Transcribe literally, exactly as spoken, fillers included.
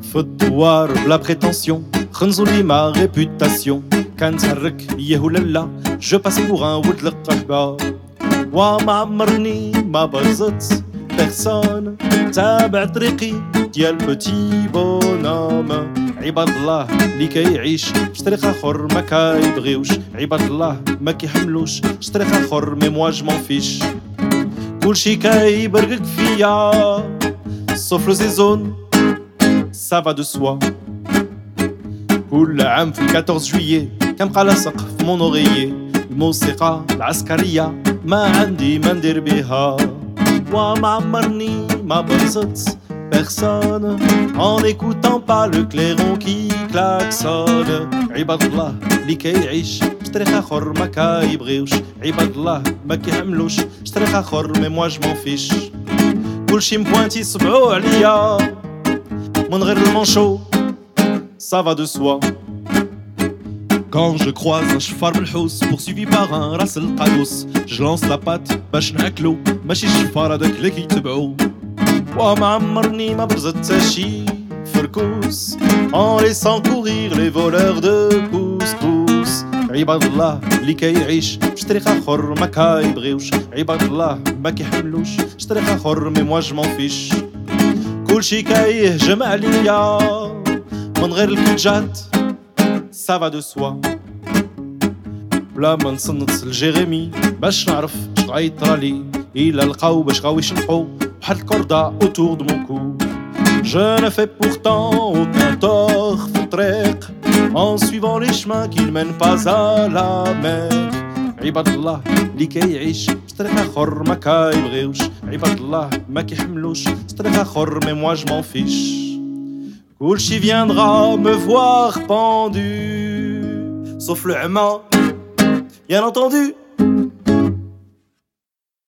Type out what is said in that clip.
فالدوار بلا بريتنسيون خنزوا لي ما ريبوتاسيون كان تحرك يه ولا لا جو باس بوغ ان ولد القحبة وما عمرني ما برزت بيرسون تابع طريقي ديال بوتي بونوم عباد الله اللي كيعيش بطريق اخر ما كيبغيوش عباد الله ما كيحملوش بطريق اخر مي موا جو مون فيش كلشي كيبرقك فيا sauf le saison ça va de soi كل عام في الكاتورز جويي كنبقى لاصق في مون اوريي الموسيقى العسكرية ما عندي ما ندير بيها وما عمرني ما برزت personne en n'écoutant pas le clairon qui klaxonne عباد الله اللي كيعيش بطريق اخر ما كيبغيوش عباد الله ما كيحملوش بطريق اخر مي موا جو مون فيش كلشي مبوانتي صبعو عليا من غير المانشو ça va de soi Quand je croise un cheval بالحوس poursuivi par un راس القادوس je lance la patte باش ناكلو ماشي الشفار هذاك اللي كيتبعو وما عمرني ما برزت تا شي فركوس en laissant courir les voleurs de couscous عباد الله اللي كيعيش بش طريق اخر ما كيبغيوش عباد الله ما كيحملوش بش طريق اخر مي موا جو مون فيش كلشي كيهجم عليا من غير الكلجات ça va de soi بلا ما نصنت لجيريمي باش نعرف اش غيطرالي الا لقاو باش غاو يشنقو بحال الكردة autour de mon cou Je ne fais pourtant aucun tort في الطريق en suivant les chemins qui ne mènent pas à la mer عباد الله اللي كيعيش بطريق اخر ما كيبغيوش عباد الله ما كيحملوش بطريق اخر مي موا جو مون فيش كلشي viendra me voir pendu sauf le عما bien entendu